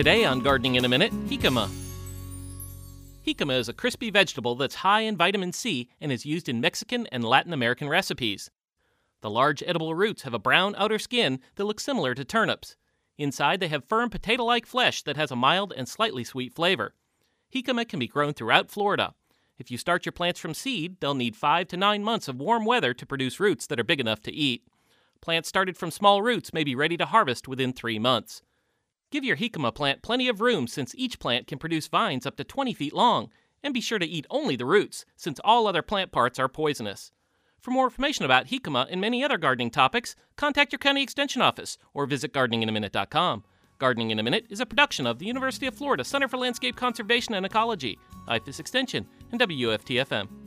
Today on Gardening in a Minute, jicama. Jicama is a crispy vegetable that's high in vitamin C and is used in Mexican and Latin American recipes. The large edible roots have a brown outer skin that looks similar to turnips. Inside, they have firm potato-like flesh that has a mild and slightly sweet flavor. Jicama can be grown throughout Florida. If you start your plants from seed, they'll need 5 to 9 months of warm weather to produce roots that are big enough to eat. Plants started from small roots may be ready to harvest within 3 months. Give your jicama plant plenty of room since each plant can produce vines up to 20 feet long, and be sure to eat only the roots since all other plant parts are poisonous. For more information about jicama and many other gardening topics, contact your county extension office or visit gardeninginaminute.com. Gardening in a Minute is a production of the University of Florida Center for Landscape Conservation and Ecology, IFAS Extension, and WFTFM.